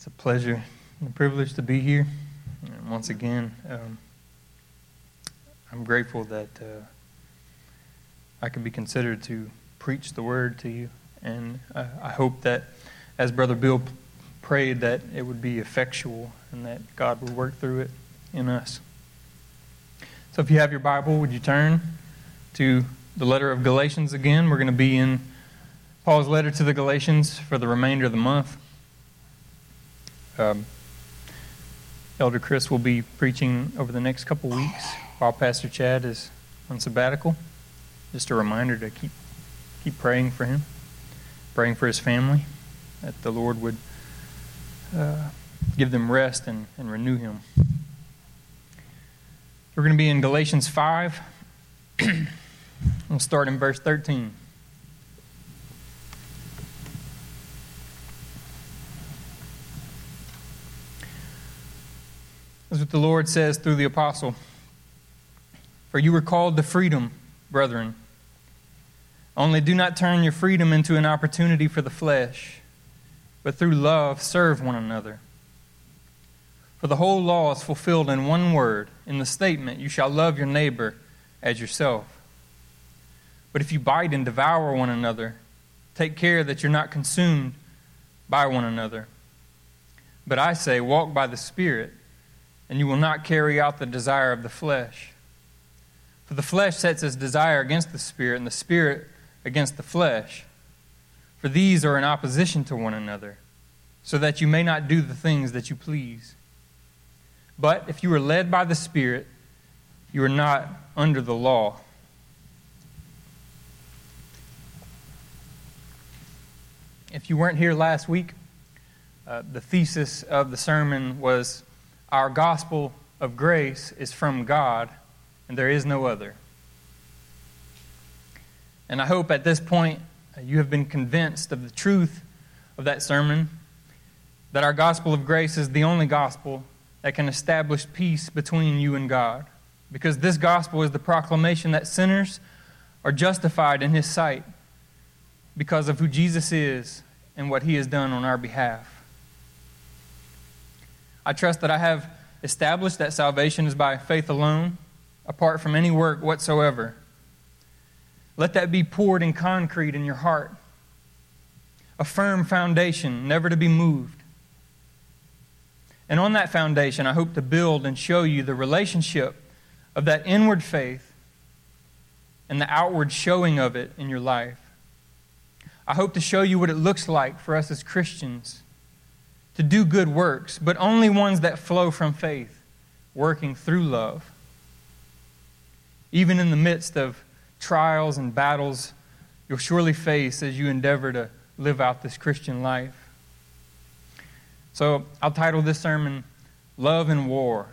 It's a pleasure and a privilege to be here. And once again, I'm grateful that I can be considered to preach the word to you. And I hope that, as Brother Bill prayed, that it would be effectual and that God would work through it in us. So if you have your Bible, would you turn to the letter of Galatians again? We're going to be in Paul's letter to the Galatians for the remainder of the month. Elder Chris will be preaching over the next couple weeks while Pastor Chad is on sabbatical. Just a reminder to keep praying for him, praying for his family, that the Lord would give them rest and renew him. We're going to be in Galatians 5. We'll start in verse 13. This is what the Lord says through the apostle. For you were called to freedom, brethren. Only do not turn your freedom into an opportunity for the flesh, but through love serve one another. For the whole law is fulfilled in one word, in the statement, you shall love your neighbor as yourself. But if you bite and devour one another, take care that you're not consumed by one another. But I say, walk by the Spirit, and you will not carry out the desire of the flesh. For the flesh sets its desire against the Spirit, and the Spirit against the flesh. For these are in opposition to one another, so that you may not do the things that you please. But if you are led by the Spirit, you are not under the law. If you weren't here last week, the thesis of the sermon was, our gospel of grace is from God, and there is no other. And I hope at this point you have been convinced of the truth of that sermon, that our gospel of grace is the only gospel that can establish peace between you and God. Because this gospel is the proclamation that sinners are justified in His sight because of who Jesus is and what He has done on our behalf. I trust that I have established that salvation is by faith alone, apart from any work whatsoever. Let that be poured in concrete in your heart, a firm foundation, never to be moved. And on that foundation, I hope to build and show you the relationship of that inward faith and the outward showing of it in your life. I hope to show you what it looks like for us as Christians to do good works, but only ones that flow from faith, working through love. Even in the midst of trials and battles you'll surely face as you endeavor to live out this Christian life. So I'll title this sermon, Love and War.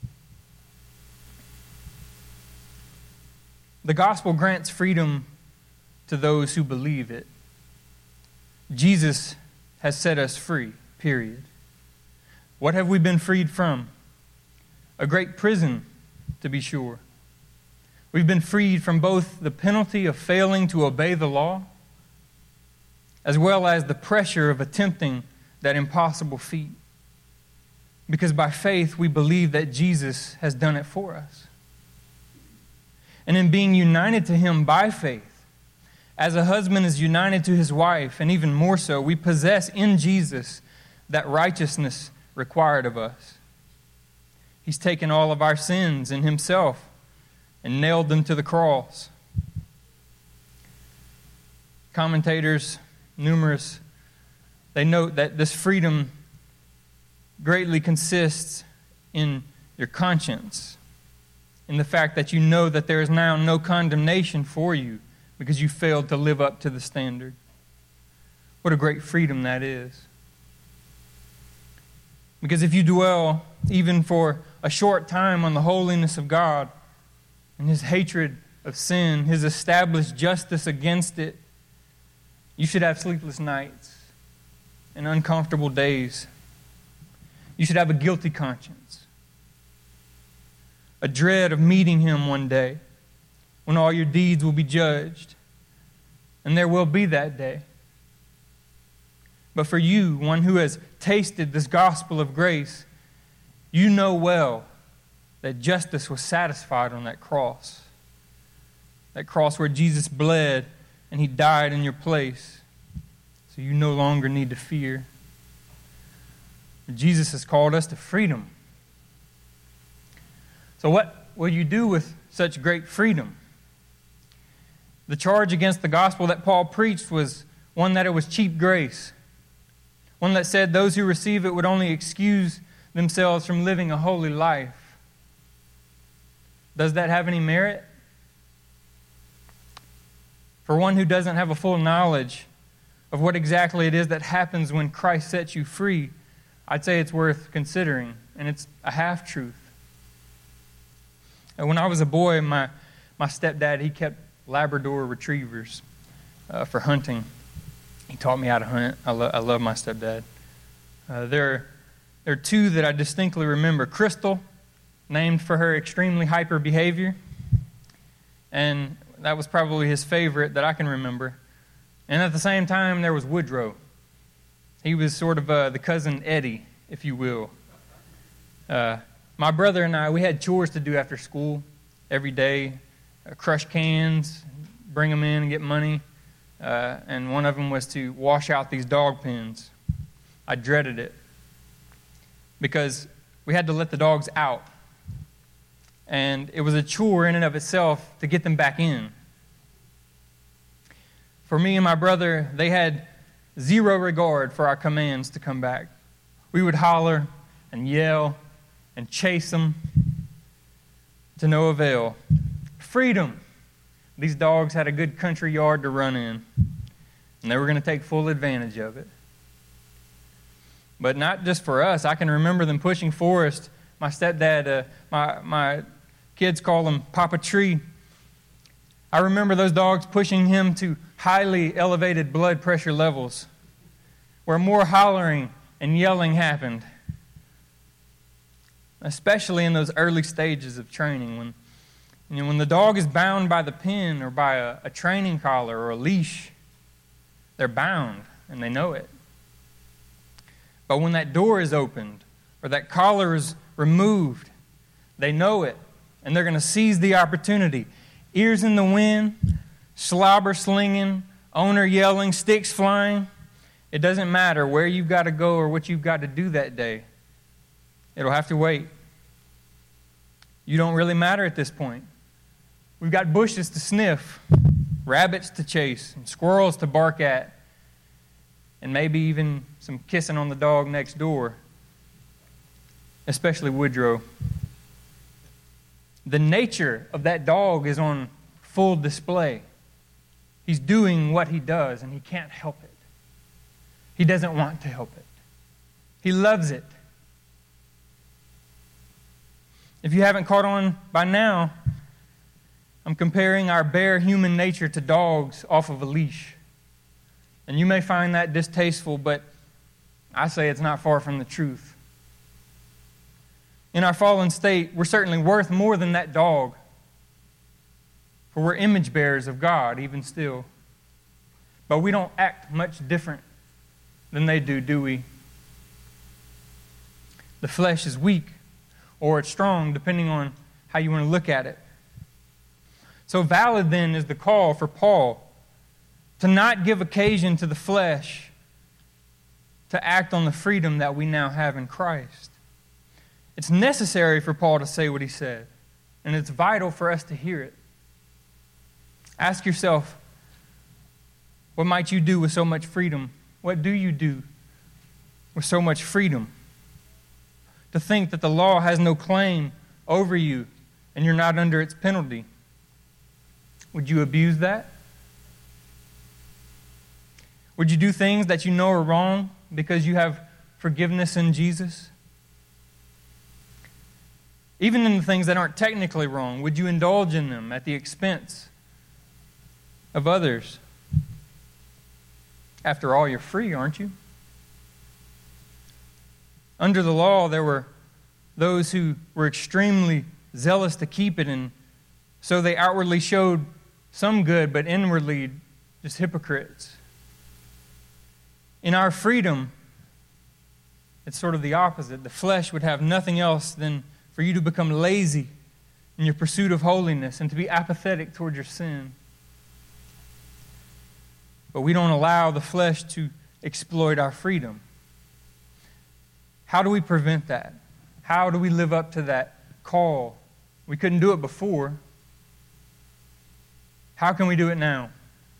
The gospel grants freedom to those who believe it. Jesus has set us free, period. What have we been freed from? A great prison, to be sure. We've been freed from both the penalty of failing to obey the law, as well as the pressure of attempting that impossible feat. Because by faith, we believe that Jesus has done it for us. And in being united to Him by faith, as a husband is united to his wife, and even more so, we possess in Jesus that righteousness required of us. He's taken all of our sins in Himself and nailed them to the cross. Commentators, numerous, they note that this freedom greatly consists in your conscience, in the fact that you know that there is now no condemnation for you because you failed to live up to the standard. What a great freedom that is. Because if you dwell even for a short time on the holiness of God and His hatred of sin, His established justice against it, you should have sleepless nights and uncomfortable days. You should have a guilty conscience, a dread of meeting Him one day when all your deeds will be judged. And there will be that day. But for you, one who has tasted this gospel of grace, you know well that justice was satisfied on that cross. That cross where Jesus bled and he died in your place. So you no longer need to fear. Jesus has called us to freedom. So what will you do with such great freedom? The charge against the gospel that Paul preached was one that it was cheap grace. One that said those who receive it would only excuse themselves from living a holy life. Does that have any merit? For one who doesn't have a full knowledge of what exactly it is that happens when Christ sets you free, I'd say it's worth considering, and it's a half-truth. When I was a boy, my stepdad, he kept Labrador retrievers for hunting. He taught me how to hunt. I love my stepdad. There are two that I distinctly remember. Crystal, named for her extremely hyper behavior, and that was probably his favorite that I can remember. And at the same time, there was Woodrow. He was sort of the cousin Eddie, if you will. My brother and I, we had chores to do after school every day. Crush cans, bring them in and get money. And one of them was to wash out these dog pens. I dreaded it because we had to let the dogs out. And it was a chore in and of itself to get them back in. For me and my brother, they had zero regard for our commands to come back. We would holler and yell and chase them to no avail. Freedom. These dogs had a good country yard to run in, and they were going to take full advantage of it. But not just for us. I can remember them pushing Forrest. My stepdad, my kids call him Papa Tree. I remember those dogs pushing him to highly elevated blood pressure levels, where more hollering and yelling happened, especially in those early stages of training when the dog is bound by the pen or by a training collar or a leash. They're bound and they know it. But when that door is opened or that collar is removed, they know it and they're going to seize the opportunity. Ears in the wind, slobber slinging, owner yelling, sticks flying. It doesn't matter where you've got to go or what you've got to do that day. It'll have to wait. You don't really matter at this point. We've got bushes to sniff, rabbits to chase, and squirrels to bark at, and maybe even some kissing on the dog next door, especially Woodrow. The nature of that dog is on full display. He's doing what he does, and he can't help it. He doesn't want to help it. He loves it. If you haven't caught on by now, I'm comparing our bare human nature to dogs off of a leash. And you may find that distasteful, but I say it's not far from the truth. In our fallen state, we're certainly worth more than that dog. For we're image bearers of God, even still. But we don't act much different than they do we? The flesh is weak, or it's strong, depending on how you want to look at it. So valid then is the call for Paul to not give occasion to the flesh to act on the freedom that we now have in Christ. It's necessary for Paul to say what he said, and it's vital for us to hear it. Ask yourself, what might you do with so much freedom? What do you do with so much freedom? To think that the law has no claim over you and you're not under its penalty. Would you abuse that? Would you do things that you know are wrong because you have forgiveness in Jesus? Even in the things that aren't technically wrong, would you indulge in them at the expense of others? After all, you're free, aren't you? Under the law, there were those who were extremely zealous to keep it, and so they outwardly showed some good, but inwardly just hypocrites. In our freedom, it's sort of the opposite. The flesh would have nothing else than for you to become lazy in your pursuit of holiness and to be apathetic toward your sin. But we don't allow the flesh to exploit our freedom. How do we prevent that? How do we live up to that call? We couldn't do it before. How can we do it now?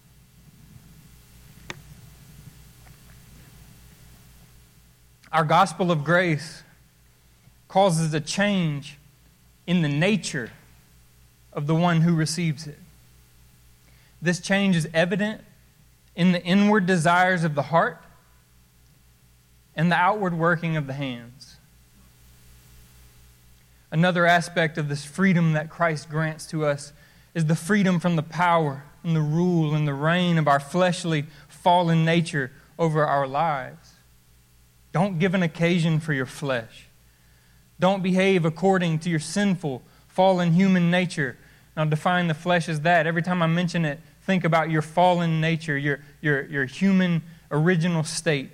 Our gospel of grace causes a change in the nature of the one who receives it. This change is evident in the inward desires of the heart and the outward working of the hands. Another aspect of this freedom that Christ grants to us is the freedom from the power and the rule and the reign of our fleshly, fallen nature over our lives. Don't give an occasion for your flesh. Don't behave according to your sinful, fallen human nature. And I'll define the flesh as that. Every time I mention it, think about your fallen nature, your human original state.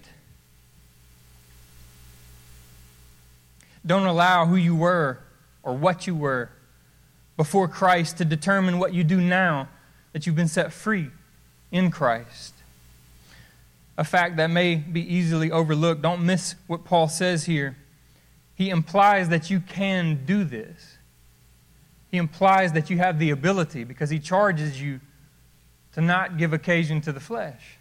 Don't allow who you were or what you were before Christ to determine what you do now that you've been set free in Christ. A fact that may be easily overlooked. Don't miss what Paul says here. He implies that you can do this. He implies that you have the ability because he charges you to not give occasion to the flesh.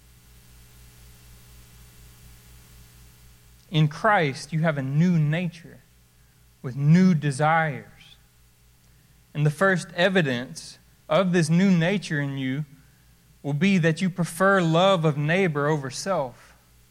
In Christ, you have a new nature with new desires. And the first evidence of this new nature in you will be that you prefer love of neighbor over self.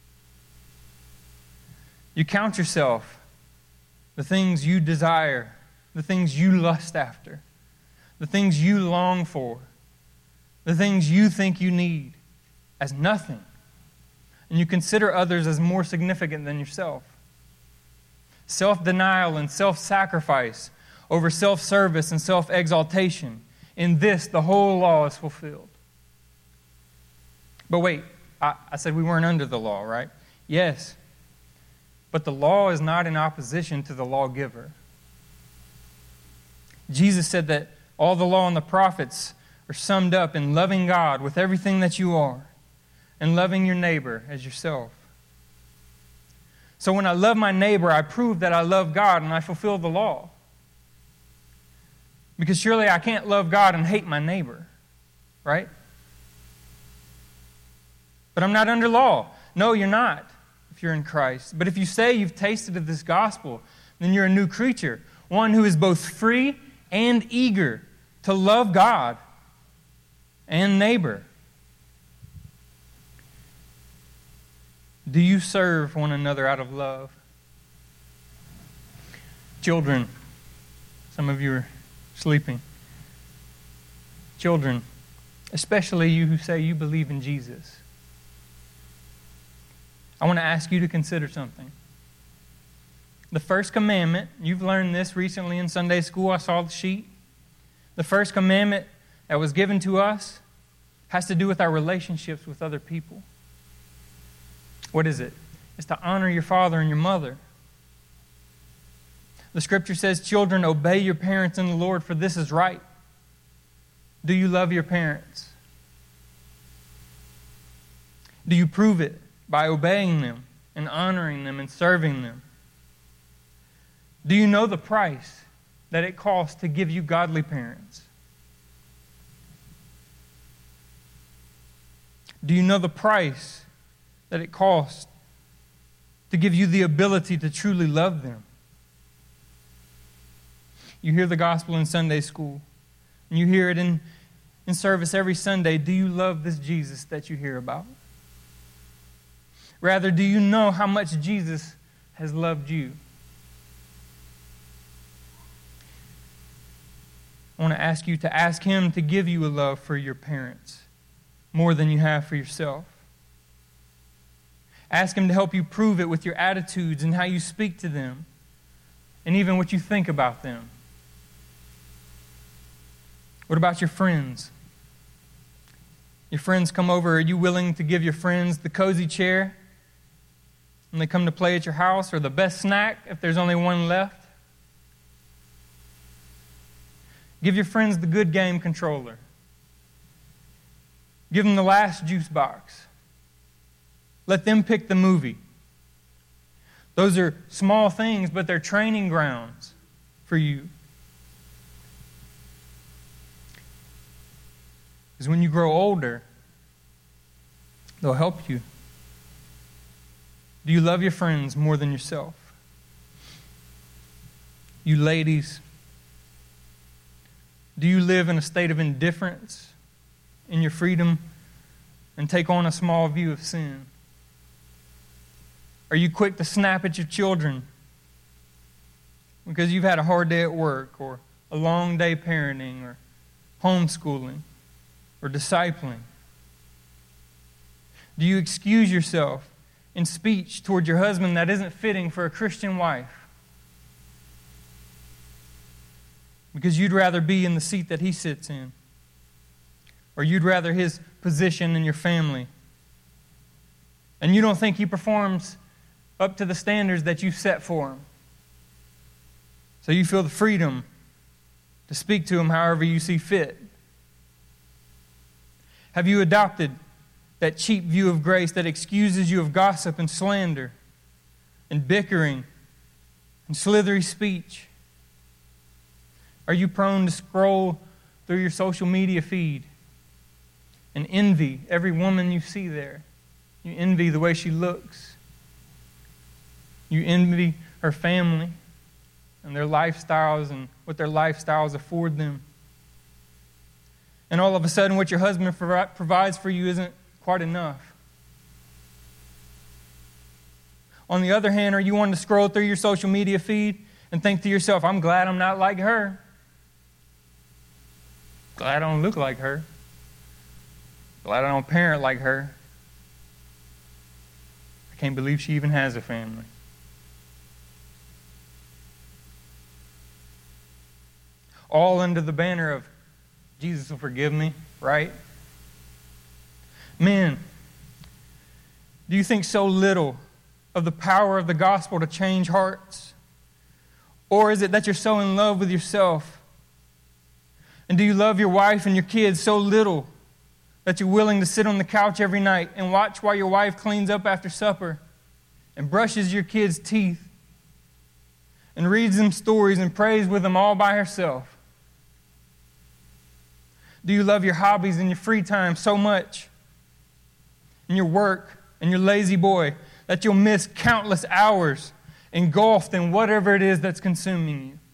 You count yourself, the things you desire, the things you lust after, the things you long for, the things you think you need, as nothing. And you consider others as more significant than yourself. Self-denial and self-sacrifice over self-service and self-exaltation. In this, the whole law is fulfilled. But wait, I said we weren't under the law, right? Yes. But the law is not in opposition to the lawgiver. Jesus said that all the law and the prophets are summed up in loving God with everything that you are and loving your neighbor as yourself. So when I love my neighbor, I prove that I love God and I fulfill the law. Because surely I can't love God and hate my neighbor, right? But I'm not under law. No, you're not if you're in Christ. But if you say you've tasted of this gospel, then you're a new creature, one who is both free and eager to love God and neighbor. Do you serve one another out of love? Children, some of you are sleeping. Children, especially you who say you believe in Jesus, I want to ask you to consider something. The first commandment, you've learned this recently in Sunday school, I saw the sheet. The first commandment that was given to us has to do with our relationships with other people. What is it? It's to honor your father and your mother. The scripture says, children, obey your parents in the Lord, for this is right. Do you love your parents? Do you prove it by obeying them and honoring them and serving them? Do you know the price that it costs to give you godly parents? Do you know the price that it costs to give you the ability to truly love them? You hear the gospel in Sunday school, and you hear it in service every Sunday. Do you love this Jesus that you hear about? Rather, do you know how much Jesus has loved you? I want to ask you to ask Him to give you a love for your parents more than you have for yourself. Ask Him to help you prove it with your attitudes and how you speak to them, and even what you think about them. What about your friends? Your friends come over. Are you willing to give your friends the cozy chair when they come to play at your house, or the best snack if there's only one left? Give your friends the good game controller. Give them the last juice box. Let them pick the movie. Those are small things, but they're training grounds for you. Because when you grow older, they'll help you. Do you love your friends more than yourself? You ladies, do you live in a state of indifference in your freedom and take on a small view of sin? Are you quick to snap at your children because you've had a hard day at work, or a long day parenting, or homeschooling, or discipling? Do you excuse yourself in speech toward your husband that isn't fitting for a Christian wife because you'd rather be in the seat that he sits in, or you'd rather his position in your family, and you don't think he performs up to the standards that you set for him? So you feel the freedom to speak to him however you see fit. Have you adopted that cheap view of grace that excuses you of gossip and slander and bickering and slithery speech? Are you prone to scroll through your social media feed and envy every woman you see there? You envy the way she looks. You envy her family and their lifestyles and what their lifestyles afford them. And all of a sudden, what your husband provides for you isn't quite enough. On the other hand, are you wanting to scroll through your social media feed and think to yourself, I'm glad I'm not like her. Glad I don't look like her. Glad I don't parent like her. I can't believe she even has a family. All under the banner of Jesus will forgive me, right? Men, do you think so little of the power of the gospel to change hearts? Or is it that you're so in love with yourself? And do you love your wife and your kids so little that you're willing to sit on the couch every night and watch while your wife cleans up after supper and brushes your kids' teeth and reads them stories and prays with them all by herself? Do you love your hobbies and your free time so much, and your work and your lazy boy, that you'll miss countless hours engulfed in whatever it is that's consuming you?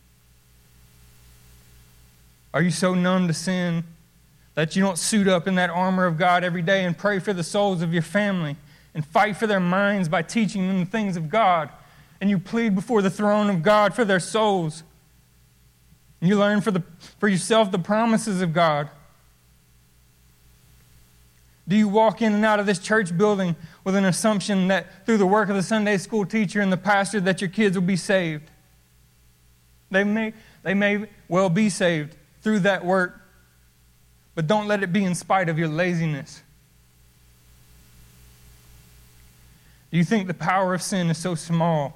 Are you so numb to sin that you don't suit up in that armor of God every day and pray for the souls of your family and fight for their minds by teaching them the things of God, and you plead before the throne of God for their souls, and you learn for yourself the promises of God? Do you walk in and out of this church building with an assumption that through the work of the Sunday school teacher and the pastor that your kids will be saved? They may well be saved through that work, but don't let it be in spite of your laziness. Do you think the power of sin is so small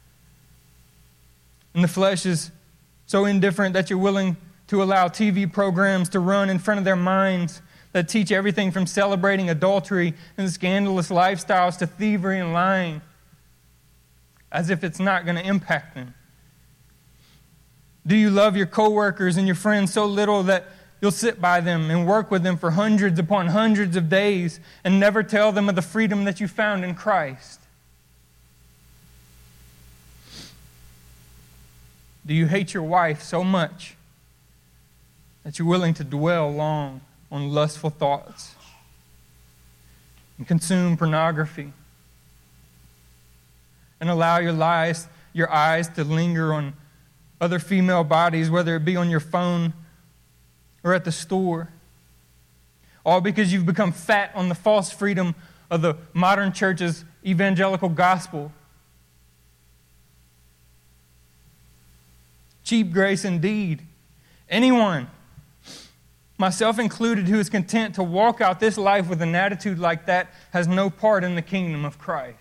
and the flesh is so indifferent that you're willing to allow TV programs to run in front of their minds that teach everything from celebrating adultery and scandalous lifestyles to thievery and lying, as if it's not going to impact them? Do you love your coworkers and your friends so little that you'll sit by them and work with them for hundreds upon hundreds of days and never tell them of the freedom that you found in Christ? Do you hate your wife so much that you're willing to dwell long on lustful thoughts and consume pornography and allow your eyes to linger on other female bodies, whether it be on your phone or at the store, all because you've become fat on the false freedom of the modern church's evangelical gospel? Cheap grace indeed. Anyone myself included, who is content to walk out this life with an attitude like that, has no part in the kingdom of Christ.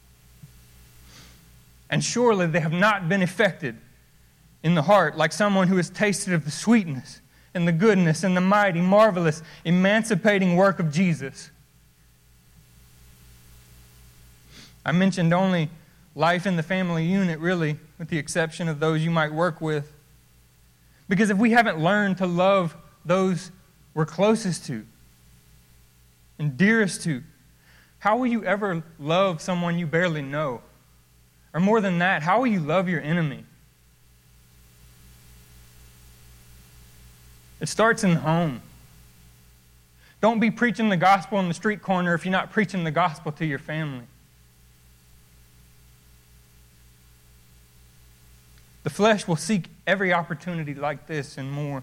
And surely they have not been affected in the heart like someone who has tasted of the sweetness and the goodness and the mighty, marvelous, emancipating work of Jesus. I mentioned only life in the family unit, really, with the exception of those you might work with. Because if we haven't learned to love those we're closest to and dearest to, how will you ever love someone you barely know? Or more than that, how will you love your enemy? It starts in the home. Don't be preaching the gospel on the street corner if you're not preaching the gospel to your family. The flesh will seek every opportunity like this and more.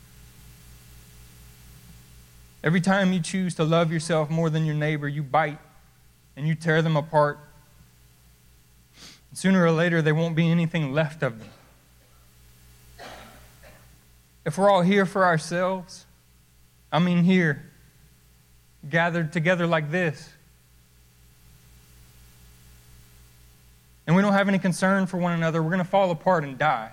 Every time you choose to love yourself more than your neighbor, you bite and you tear them apart. Sooner or later, there won't be anything left of them. If we're all here for ourselves, here, gathered together like this, and we don't have any concern for one another, we're going to fall apart and die.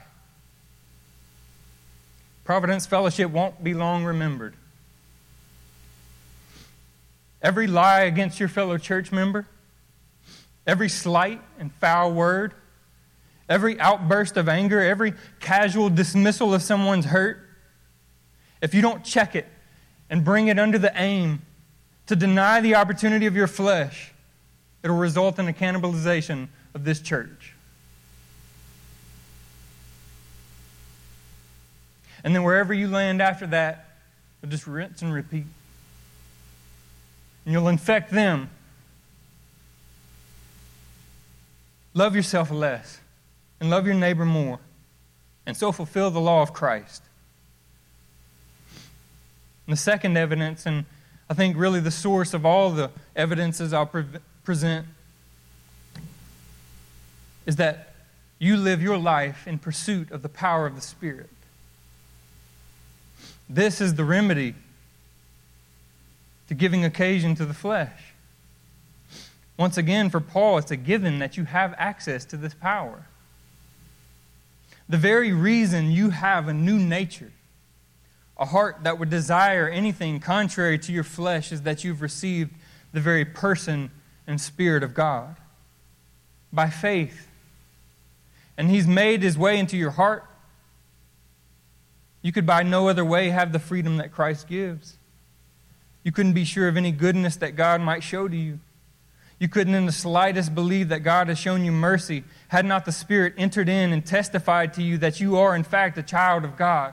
Providence Fellowship won't be long remembered. Every lie against your fellow church member, every slight and foul word, every outburst of anger, every casual dismissal of someone's hurt, if you don't check it and bring it under the aim to deny the opportunity of your flesh, it'll result in a cannibalization of this church. And then wherever you land after that, you'll just rinse and repeat. And you'll infect them. Love yourself less and love your neighbor more, and so fulfill the law of Christ. And the second evidence, and I think really the source of all the evidences I'll present, is that you live your life in pursuit of the power of the Spirit. This is the remedy to giving occasion to the flesh. Once again, for Paul, it's a given that you have access to this power. The very reason you have a new nature, a heart that would desire anything contrary to your flesh, is that you've received the very person and Spirit of God by faith. And He's made His way into your heart. You could by no other way have the freedom that Christ gives. You couldn't be sure of any goodness that God might show to you. You couldn't in the slightest believe that God has shown you mercy had not the Spirit entered in and testified to you that you are in fact a child of God.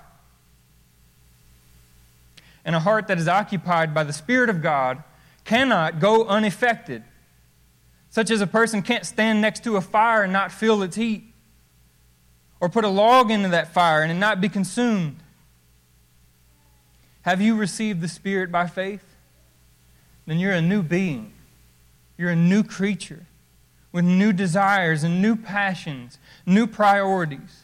And a heart that is occupied by the Spirit of God cannot go unaffected, such as a person can't stand next to a fire and not feel its heat, or put a log into that fire and it not be consumed. Have you received the Spirit by faith? Then you're a new being. You're a new creature with new desires and new passions, new priorities.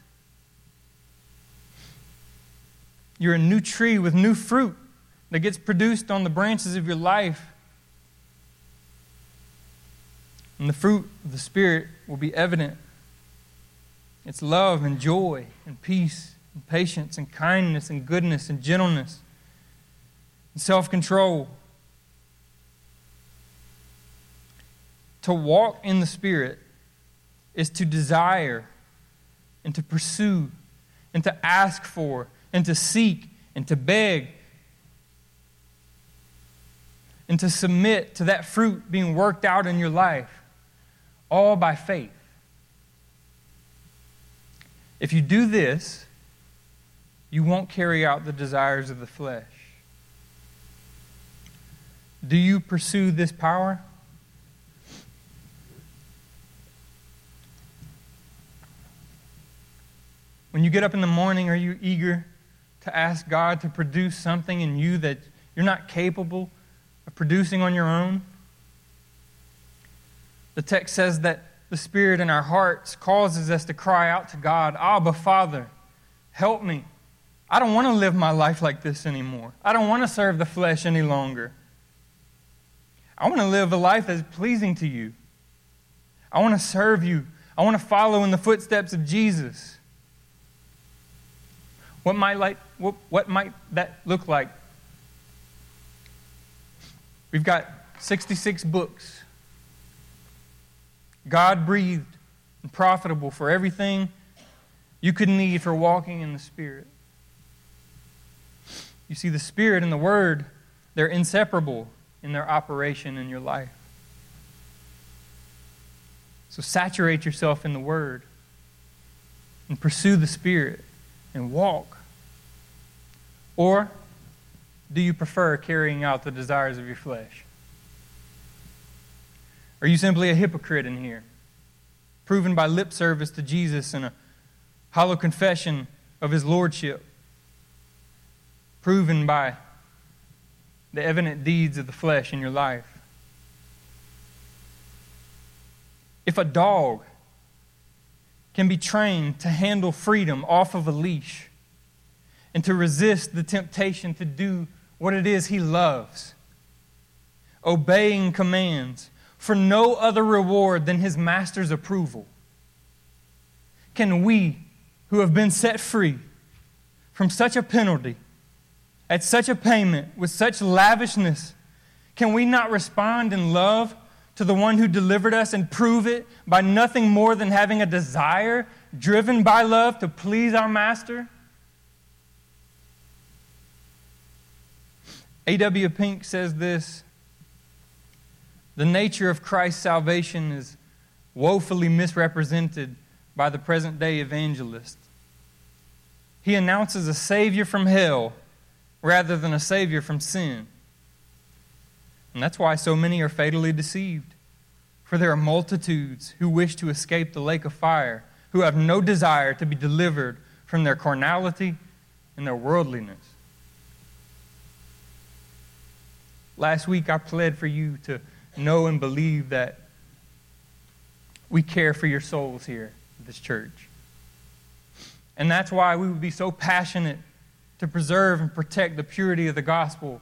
You're a new tree with new fruit that gets produced on the branches of your life. And the fruit of the Spirit will be evident. It's love and joy and peace and patience and kindness and goodness and gentleness and self-control. To walk in the Spirit is to desire and to pursue and to ask for and to seek and to beg and to submit to that fruit being worked out in your life, all by faith. If you do this, you won't carry out the desires of the flesh. Do you pursue this power? When you get up in the morning, are you eager to ask God to produce something in you that you're not capable of producing on your own? The text says that the Spirit in our hearts causes us to cry out to God, Abba, Father, help me. I don't want to live my life like this anymore. I don't want to serve the flesh any longer. I want to live a life that's pleasing to you. I want to serve you. I want to follow in the footsteps of Jesus. What might that look like? We've got 66 books. God-breathed and profitable for everything you could need for walking in the Spirit. You see, the Spirit and the Word, they're inseparable in their operation in your life. So saturate yourself in the Word and pursue the Spirit and walk. Or do you prefer carrying out the desires of your flesh? Are you simply a hypocrite in here, proven by lip service to Jesus and a hollow confession of His Lordship, proven by the evident deeds of the flesh in your life? If a dog can be trained to handle freedom off of a leash and to resist the temptation to do what it is he loves, obeying commands for no other reward than his master's approval, can we, who have been set free from such a penalty, at such a payment, with such lavishness, can we not respond in love to the one who delivered us and prove it by nothing more than having a desire driven by love to please our master? A.W. Pink says this: the nature of Christ's salvation is woefully misrepresented by the present-day evangelist. He announces a Savior from hell rather than a Savior from sin. And that's why so many are fatally deceived. For there are multitudes who wish to escape the lake of fire, who have no desire to be delivered from their carnality and their worldliness. Last week I pled for you to know and believe that we care for your souls here at this church. And that's why we would be so passionate to preserve and protect the purity of the gospel.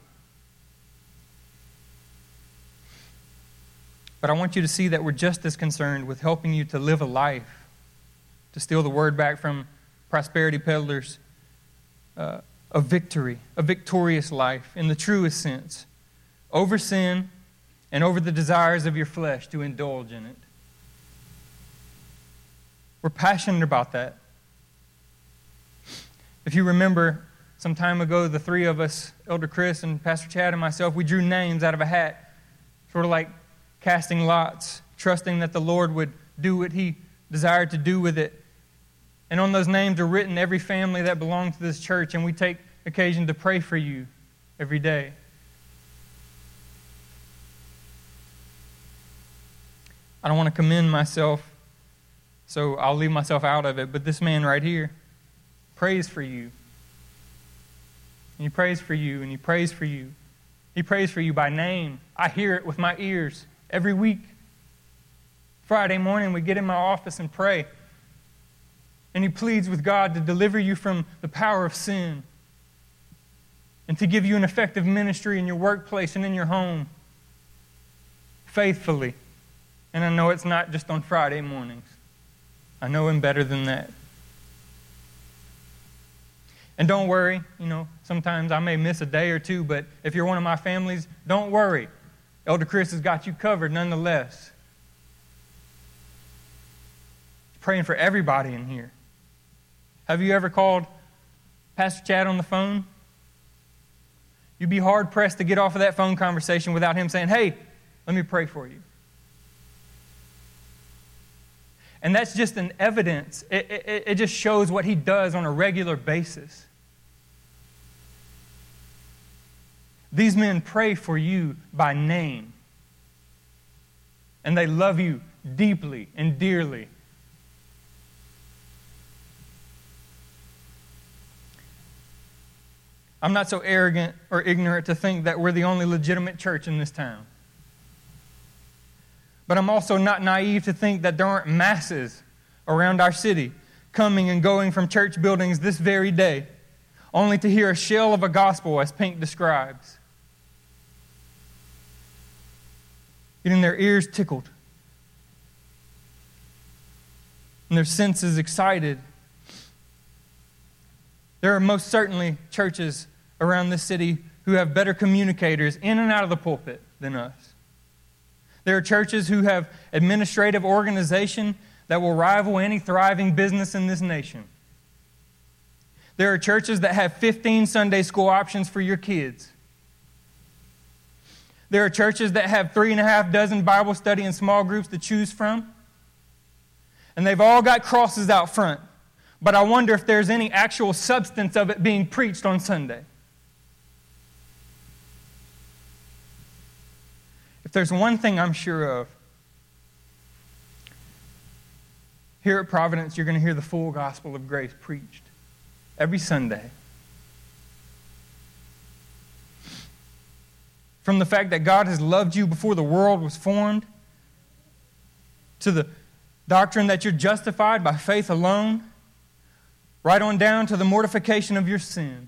But I want you to see that we're just as concerned with helping you to live a life, to steal the word back from prosperity peddlers, a victory, a victorious life in the truest sense, over sin and over the desires of your flesh to indulge in it. We're passionate about that. If you remember, some time ago, the three of us, Elder Chris and Pastor Chad and myself, we drew names out of a hat, sort of like casting lots, trusting that the Lord would do what He desired to do with it. And on those names are written every family that belongs to this church, and we take occasion to pray for you every day. I don't want to commend myself, so I'll leave myself out of it, but this man right here prays for you. And he prays for you, and he prays for you. He prays for you by name. I hear it with my ears every week. Friday morning, we get in my office and pray. And he pleads with God to deliver you from the power of sin and to give you an effective ministry in your workplace and in your home faithfully. And I know it's not just on Friday mornings. I know him better than that. And don't worry, sometimes I may miss a day or two, but if you're one of my families, don't worry. Elder Chris has got you covered nonetheless. Praying for everybody in here. Have you ever called Pastor Chad on the phone? You'd be hard-pressed to get off of that phone conversation without him saying, "Hey, let me pray for you." And that's just an evidence. It just shows what he does on a regular basis. These men pray for you by name. And they love you deeply and dearly. I'm not so arrogant or ignorant to think that we're the only legitimate church in this town. But I'm also not naive to think that there aren't masses around our city coming and going from church buildings this very day, only to hear a shell of a gospel as Pink describes. Getting their ears tickled and their senses excited. There are most certainly churches around this city who have better communicators in and out of the pulpit than us. There are churches who have administrative organization that will rival any thriving business in this nation. There are churches that have 15 Sunday school options for your kids. There are churches that have 3.5 dozen Bible study and small groups to choose from. And they've all got crosses out front. But I wonder if there's any actual substance of it being preached on Sunday. If there's one thing I'm sure of, here at Providence, you're going to hear the full gospel of grace preached every Sunday. From the fact that God has loved you before the world was formed, to the doctrine that you're justified by faith alone, right on down to the mortification of your sin.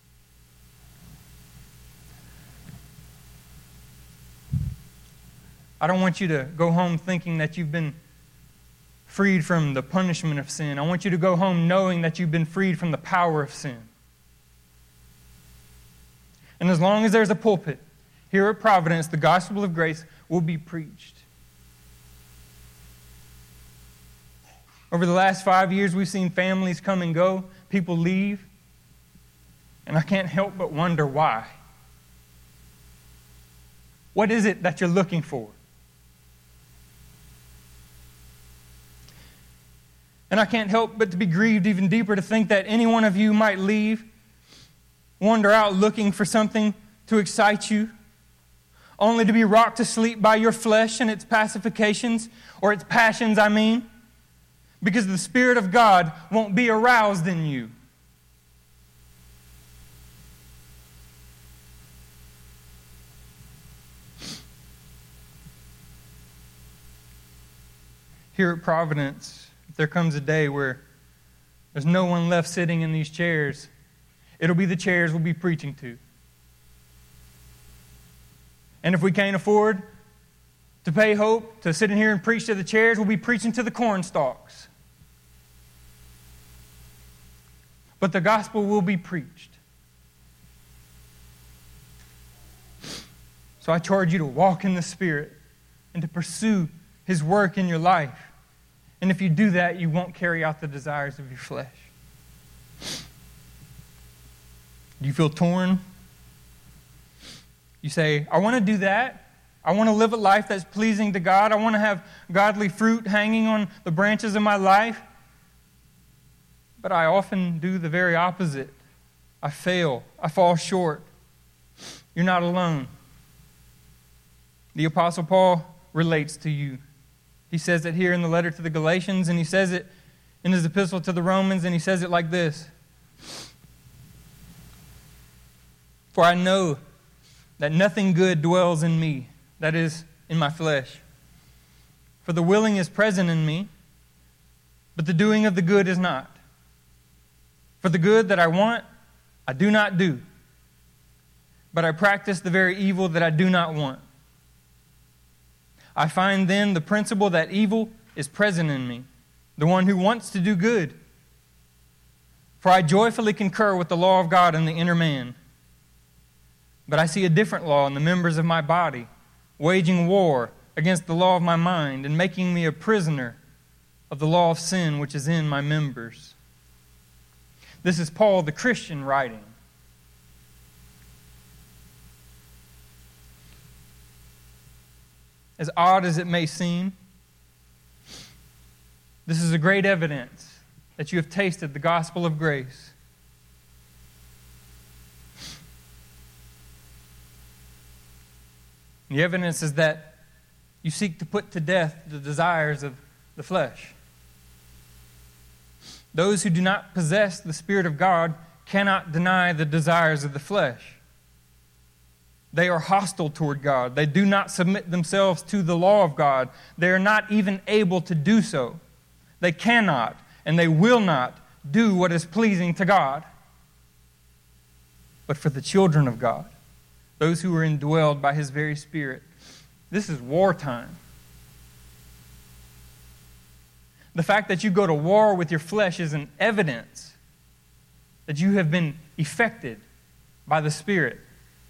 I don't want you to go home thinking that you've been freed from the punishment of sin. I want you to go home knowing that you've been freed from the power of sin. And as long as there's a pulpit, here at Providence, the gospel of grace will be preached. Over the last 5 years, we've seen families come and go, people leave, and I can't help but wonder why. What is it that you're looking for? And I can't help but to be grieved even deeper to think that any one of you might leave, wander out looking for something to excite you, only to be rocked to sleep by your flesh and its pacifications, or its passions, I mean, because the Spirit of God won't be aroused in you. Here at Providence, if there comes a day where there's no one left sitting in these chairs, it'll be the chairs we'll be preaching to. And if we can't afford to pay Hope to sit in here and preach to the chairs, we'll be preaching to the corn stalks. But the gospel will be preached. So I charge you to walk in the Spirit and to pursue His work in your life. And if you do that, you won't carry out the desires of your flesh. Do you feel torn? You say, I want to do that. I want to live a life that's pleasing to God. I want to have godly fruit hanging on the branches of my life. But I often do the very opposite. I fail. I fall short. You're not alone. The Apostle Paul relates to you. He says it here in the letter to the Galatians, and he says it in his epistle to the Romans, and he says it like this. For I know that nothing good dwells in me, that is, in my flesh. For the willing is present in me, but the doing of the good is not. For the good that I want, I do not do, but I practice the very evil that I do not want. I find then the principle that evil is present in me, the one who wants to do good. For I joyfully concur with the law of God in the inner man. But I see a different law in the members of my body, waging war against the law of my mind and making me a prisoner of the law of sin which is in my members. This is Paul the Christian writing. As odd as it may seem, this is a great evidence that you have tasted the gospel of grace. The evidence is that you seek to put to death the desires of the flesh. Those who do not possess the Spirit of God cannot deny the desires of the flesh. They are hostile toward God. They do not submit themselves to the law of God. They are not even able to do so. They cannot and they will not do what is pleasing to God. but for the children of God, those who are indwelled by His very Spirit. This is wartime. The fact that you go to war with your flesh is an evidence that you have been affected by the Spirit.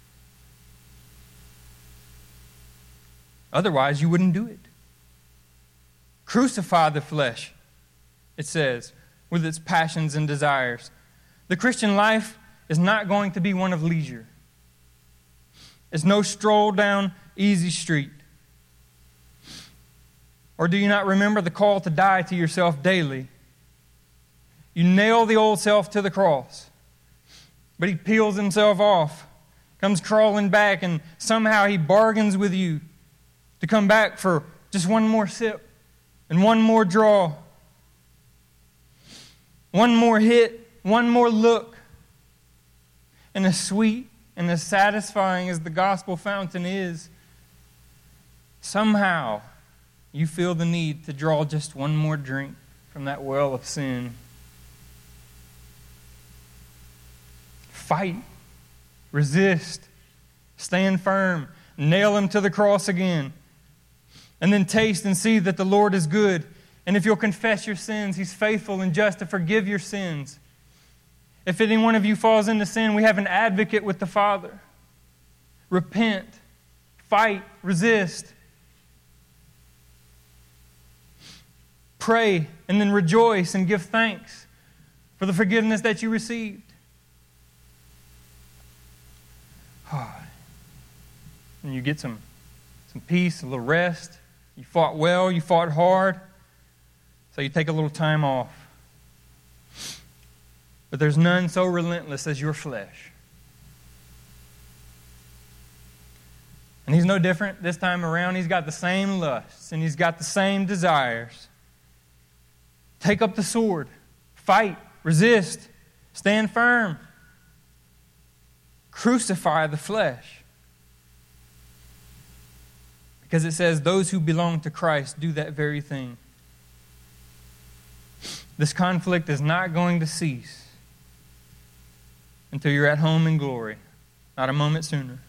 Otherwise, you wouldn't do it. Crucify the flesh, it says, with its passions and desires. The Christian life is not going to be one of leisure. It's no stroll down easy street. Or do you not remember the call to die to yourself daily? You nail the old self to the cross, but he peels himself off, comes crawling back, and somehow he bargains with you to come back for just one more sip and one more draw, one more hit, one more look. And as sweet and as satisfying as the gospel fountain is, somehow you feel the need to draw just one more drink from that well of sin. Fight, resist, stand firm, nail him to the cross again, and then taste and see that the Lord is good. And if you'll confess your sins, He's faithful and just to forgive your sins. If any one of you falls into sin, we have an advocate with the Father. Repent, fight, resist. Pray, and then rejoice and give thanks for the forgiveness that you received. And you get some peace, a little rest. You fought well, you fought hard, so you take a little time off. But there's none so relentless as your flesh. And he's no different this time around. He's got the same lusts and he's got the same desires. Take up the sword. Fight. Resist. Stand firm. Crucify the flesh. Because it says those who belong to Christ do that very thing. This conflict is not going to cease until you're at home in glory, not a moment sooner.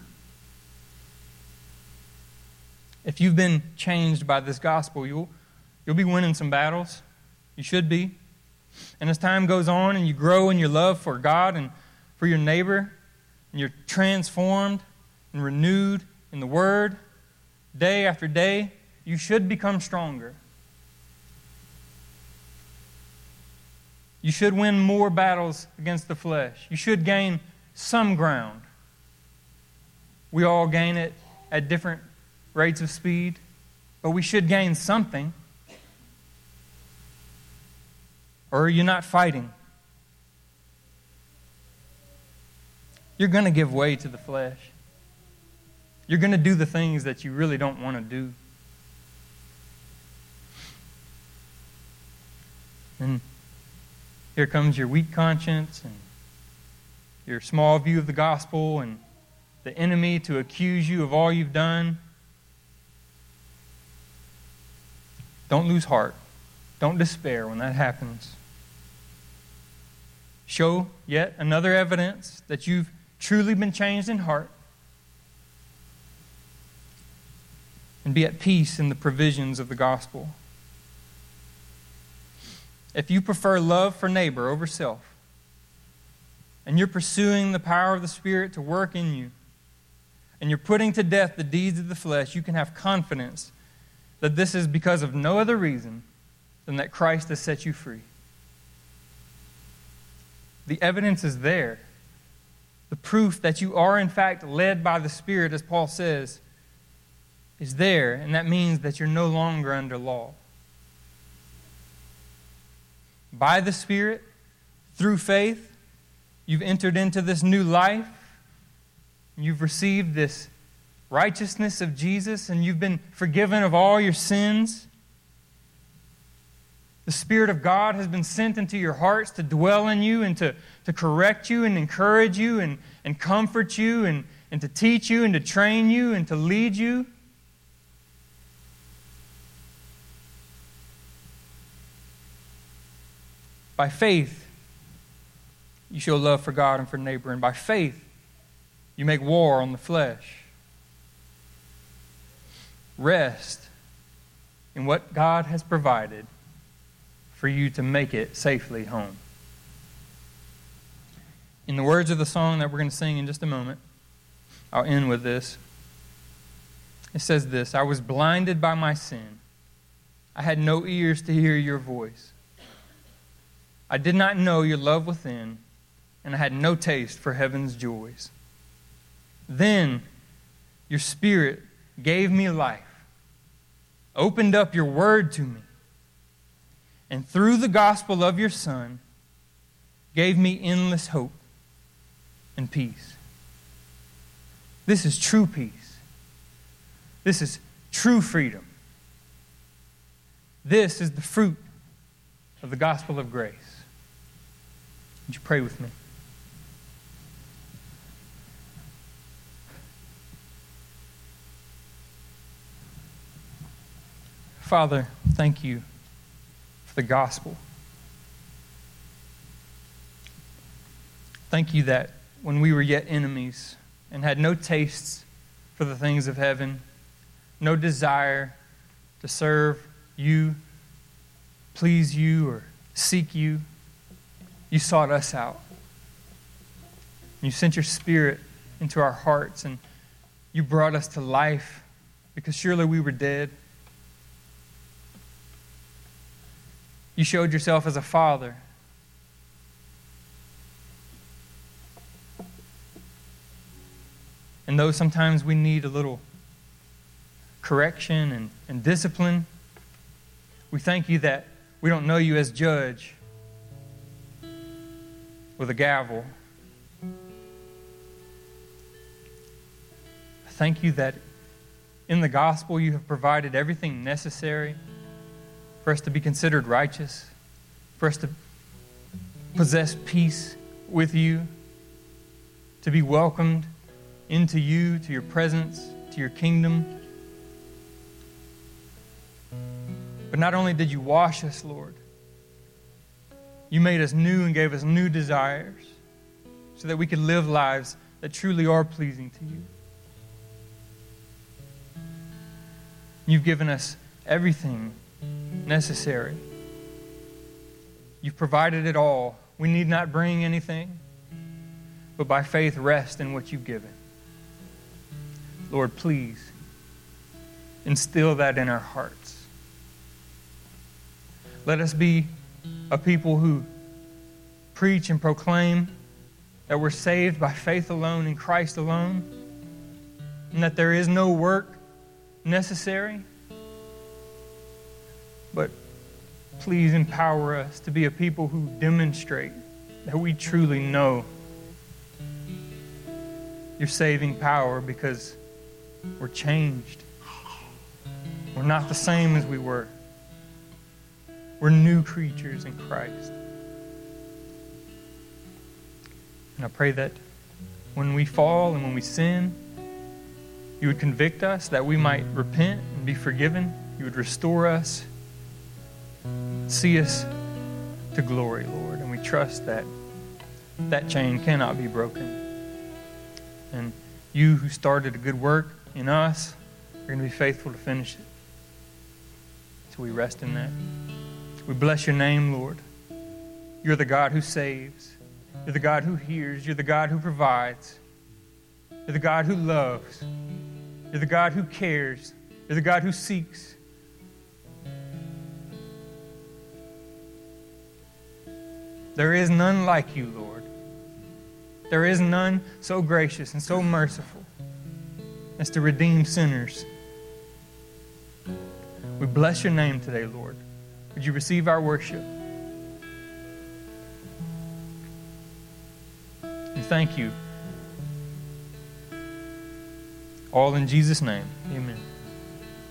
If you've been changed by this gospel, you'll be winning some battles. You should be. And as time goes on and you grow in your love for God and for your neighbor, and you're transformed and renewed in the Word, day after day, you should become stronger. You should win more battles against the flesh. You should gain some ground. We all gain it at different rates of speed, but we should gain something. Or are you not fighting? You're going to give way to the flesh. You're going to do the things that you really don't want to do. And here comes your weak conscience and your small view of the gospel and the enemy to accuse you of all you've done. Don't lose heart. Don't despair when that happens. Show yet another evidence that you've truly been changed in heart. And be at peace in the provisions of the gospel. If you prefer love for neighbor over self, and you're pursuing the power of the Spirit to work in you, and you're putting to death the deeds of the flesh, you can have confidence that this is because of no other reason than that Christ has set you free. The evidence is there. The proof that you are in fact led by the Spirit, as Paul says, is there, and that means that you're no longer under law. By the Spirit, through faith, you've entered into this new life. You've received this righteousness of Jesus, and you've been forgiven of all your sins. The Spirit of God has been sent into your hearts to dwell in you and to correct you and encourage you and comfort you and to teach you and to train you and to lead you. By faith, you show love for God and for neighbor. And by faith, you make war on the flesh. Rest in what God has provided for you to make it safely home. In the words of the song that we're going to sing in just a moment, I'll end with this. It says this: I was blinded by my sin. I had no ears to hear your voice. I did not know your love within, and I had no taste for heaven's joys. Then your Spirit gave me life, opened up your word to me, and through the gospel of your Son, gave me endless hope and peace. This is true peace. This is true freedom. This is the fruit of the gospel of grace. Would you pray with me? Father, thank you for the gospel. Thank you that when we were yet enemies and had no tastes for the things of heaven, no desire to serve you, please you, or seek you, you sought us out. You sent your Spirit into our hearts, and you brought us to life because surely we were dead. You showed yourself as a father. And though sometimes we need a little correction and discipline, we thank you that we don't know you as judge with a gavel. Thank you that in the gospel you have provided everything necessary for us to be considered righteous, for us to possess peace with you, to be welcomed into you, to your presence, to your kingdom. But not only did you wash us, Lord, you made us new and gave us new desires so that we could live lives that truly are pleasing to you. You've given us everything necessary. You've provided it all. We need not bring anything, but by faith rest in what you've given. Lord, please instill that in our hearts. Let us be a people who preach and proclaim that we're saved by faith alone in Christ alone, and that there is no work necessary. But please empower us to be a people who demonstrate that we truly know your saving power, because we're changed. We're not the same as we were. We're new creatures in Christ. And I pray that when we fall and when we sin, you would convict us, that we might repent and be forgiven. You would restore us. See us to glory, Lord. And we trust that that chain cannot be broken. And you who started a good work in us are going to be faithful to finish it. So we rest in that. We bless your name, Lord. You're the God who saves. You're the God who hears. You're the God who provides. You're the God who loves. You're the God who cares. You're the God who seeks. There is none like you, Lord. There is none so gracious and so merciful as to redeem sinners. We bless your name today, Lord. Would you receive our worship? And thank you. All in Jesus' name. Amen.